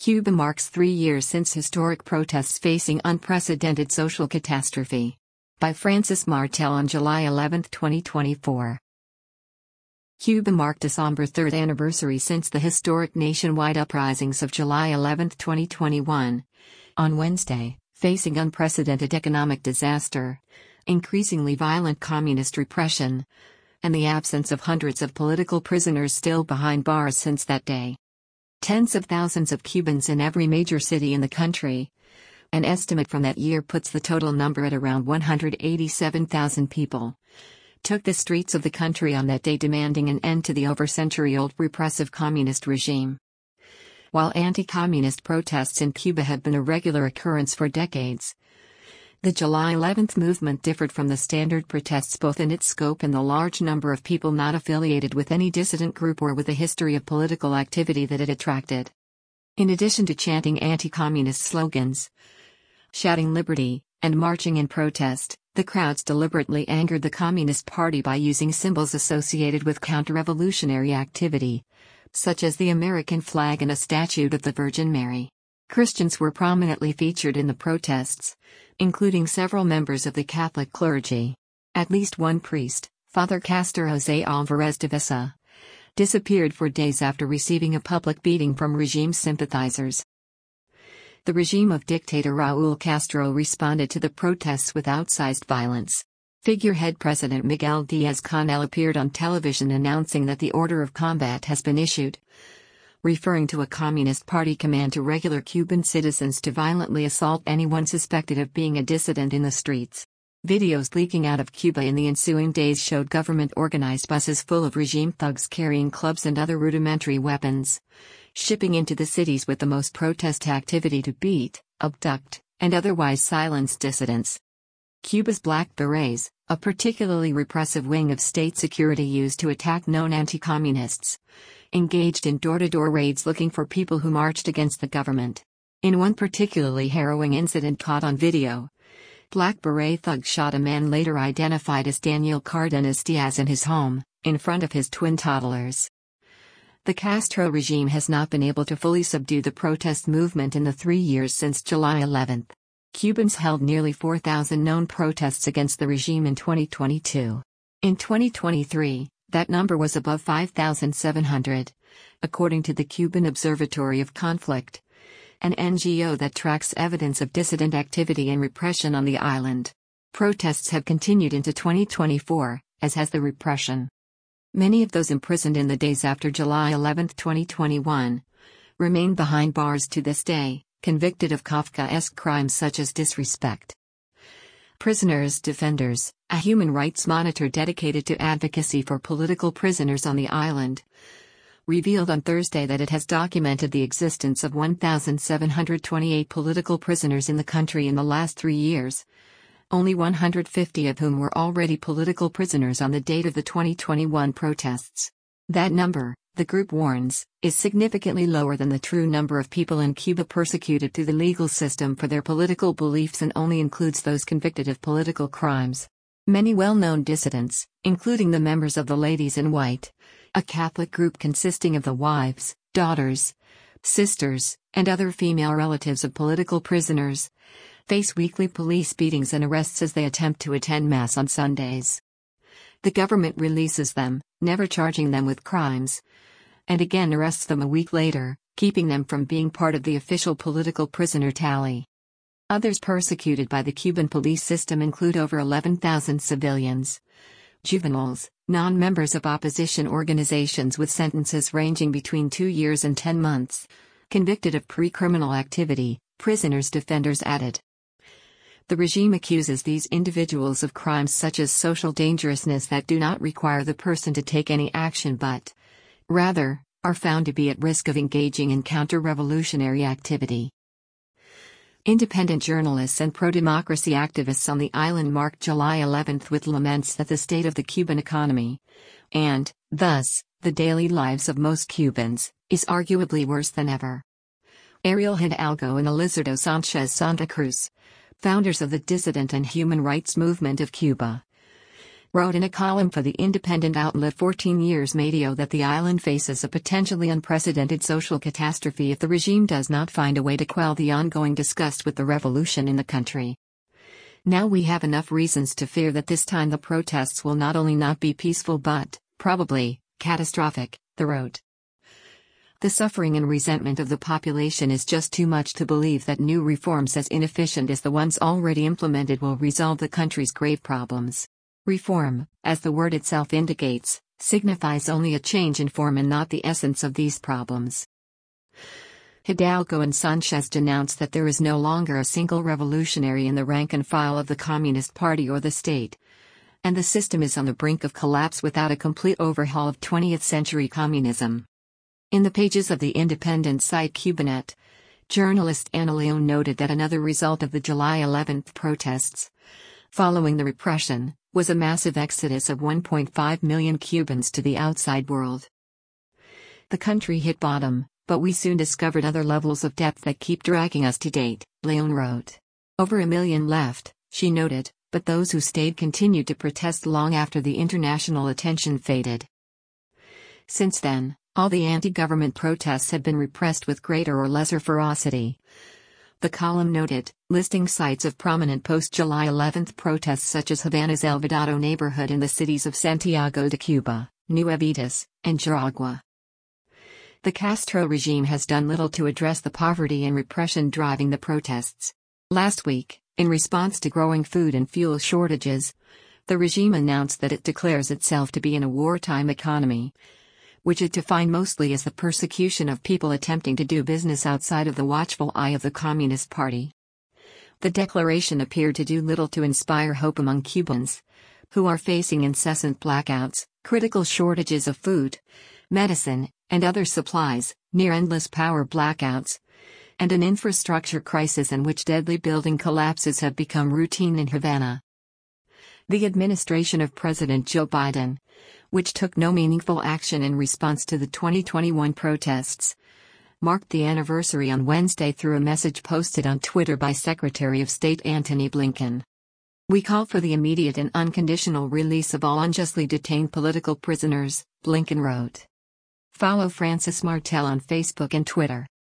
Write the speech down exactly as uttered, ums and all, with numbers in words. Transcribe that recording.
Cuba marks three years since historic protests facing unprecedented social catastrophe. By Francis Martel on July eleventh, twenty twenty-four. Cuba marked a somber third anniversary since the historic nationwide uprisings of July eleventh, twenty twenty-one. On Wednesday, facing unprecedented economic disaster, increasingly violent communist repression, and the absence of hundreds of political prisoners still behind bars since that day. Tens of thousands of Cubans in every major city in the country. An estimate from that year puts the total number at around one hundred eighty-seven thousand people. Took the streets of the country on that day, demanding an end to the over-century-old repressive communist regime. While anti-communist protests in Cuba have been a regular occurrence for decades, the July eleventh movement differed from the standard protests both in its scope and the large number of people not affiliated with any dissident group or with a history of political activity that it attracted. In addition to chanting anti-communist slogans, shouting liberty, and marching in protest, the crowds deliberately angered the Communist Party by using symbols associated with counter-revolutionary activity, such as the American flag and a statue of the Virgin Mary. Christians were prominently featured in the protests, including several members of the Catholic clergy. At least one priest, Father Castor José Álvarez de Vesa, disappeared for days after receiving a public beating from regime sympathizers. The regime of dictator Raúl Castro responded to the protests with outsized violence. Figurehead President Miguel Díaz-Canel appeared on television announcing that the order of combat has been issued, referring to a Communist Party command to regular Cuban citizens to violently assault anyone suspected of being a dissident in the streets. Videos leaking out of Cuba in the ensuing days showed government-organized buses full of regime thugs carrying clubs and other rudimentary weapons, shipping into the cities with the most protest activity to beat, abduct, and otherwise silence dissidents. Cuba's Black Berets, a particularly repressive wing of state security used to attack known anti-communists, engaged in door-to-door raids looking for people who marched against the government. In one particularly harrowing incident caught on video, Black Beret thugs shot a man later identified as Daniel Cardenas Diaz in his home, in front of his twin toddlers. The Castro regime has not been able to fully subdue the protest movement in the three years since July eleventh. Cubans held nearly four thousand known protests against the regime in twenty twenty-two. In twenty twenty-three, that number was above five thousand seven hundred, according to the Cuban Observatory of Conflict, an N G O that tracks evidence of dissident activity and repression on the island. Protests have continued into twenty twenty-four, as has the repression. Many of those imprisoned in the days after July eleventh, twenty twenty-one, remain behind bars to this day, convicted of Kafkaesque crimes such as disrespect. Prisoners Defenders, a human rights monitor dedicated to advocacy for political prisoners on the island, revealed on Thursday that it has documented the existence of one thousand seven hundred twenty-eight political prisoners in the country in the last three years, only one hundred fifty of whom were already political prisoners on the date of the twenty twenty-one protests. That number, the group warns, is significantly lower than the true number of people in Cuba persecuted through the legal system for their political beliefs and only includes those convicted of political crimes. Many well-known dissidents, including the members of the Ladies in White, a Catholic group consisting of the wives, daughters, sisters, and other female relatives of political prisoners, face weekly police beatings and arrests as they attempt to attend Mass on Sundays. The government releases them, never charging them with crimes, and again arrests them a week later, keeping them from being part of the official political prisoner tally. Others persecuted by the Cuban police system include over eleven thousand civilians, juveniles, non-members of opposition organizations with sentences ranging between two years and ten months, convicted of pre-criminal activity, Prisoners Defenders added. The regime accuses these individuals of crimes such as social dangerousness that do not require the person to take any action but, rather, are found to be at risk of engaging in counter-revolutionary activity. Independent journalists and pro-democracy activists on the island marked July eleventh with laments that the state of the Cuban economy, and, thus, the daily lives of most Cubans, is arguably worse than ever. Ariel Hidalgo and Elizardo Sanchez Santa Cruz, founders of the dissident and human rights movement of Cuba, wrote in a column for the independent outlet fourteen years Medio that the island faces a potentially unprecedented social catastrophe if the regime does not find a way to quell the ongoing disgust with the revolution in the country. Now we have enough reasons to fear that this time the protests will not only not be peaceful but, probably, catastrophic, they wrote. The suffering and resentment of the population is just too much to believe that new reforms as inefficient as the ones already implemented will resolve the country's grave problems. Reform, as the word itself indicates, signifies only a change in form and not the essence of these problems. Hidalgo and Sanchez denounced that there is no longer a single revolutionary in the rank and file of the Communist Party or the state, and the system is on the brink of collapse without a complete overhaul of twentieth century communism. In the pages of the independent site Cubanet, journalist Ana Leon noted that another result of the July eleventh protests, following the repression, was a massive exodus of one point five million Cubans to the outside world. The country hit bottom, but we soon discovered other levels of depth that keep dragging us to date, Leon wrote. Over a million left, she noted, but those who stayed continued to protest long after the international attention faded. Since then, all the anti-government protests have been repressed with greater or lesser ferocity. The column noted, listing sites of prominent post-July eleventh protests such as Havana's El Vedado neighborhood in the cities of Santiago de Cuba, Nuevitas, and Jaragua. The Castro regime has done little to address the poverty and repression driving the protests. Last week, in response to growing food and fuel shortages, the regime announced that it declares itself to be in a wartime economy, which it defined mostly as the persecution of people attempting to do business outside of the watchful eye of the Communist Party. The declaration appeared to do little to inspire hope among Cubans, who are facing incessant blackouts, critical shortages of food, medicine, and other supplies, near-endless power blackouts, and an infrastructure crisis in which deadly building collapses have become routine in Havana. The administration of President Joe Biden, which took no meaningful action in response to the twenty twenty-one protests, marked the anniversary on Wednesday through a message posted on Twitter by Secretary of State Antony Blinken. "We call for the immediate and unconditional release of all unjustly detained political prisoners," Blinken wrote. Follow Francis Martel on Facebook and Twitter.